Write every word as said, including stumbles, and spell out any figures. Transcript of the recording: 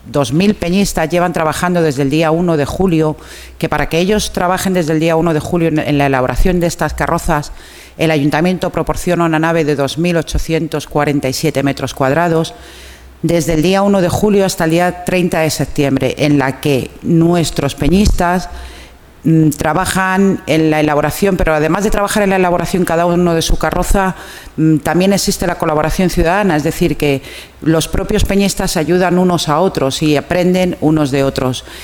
dos mil peñistas llevan trabajando desde el día uno de julio, que para que ellos trabajen desde el día uno de julio en, en la elaboración de estas carrozas, el Ayuntamiento proporciona una nave de dos mil ochocientos cuarenta y siete metros cuadrados, desde el día uno de julio hasta el día treinta de septiembre, en la que nuestros peñistas mmm, trabajan en la elaboración, pero además de trabajar en la elaboración cada uno de su carroza, mmm, también existe la colaboración ciudadana, es decir, que los propios peñistas ayudan unos a otros y aprenden unos de otros.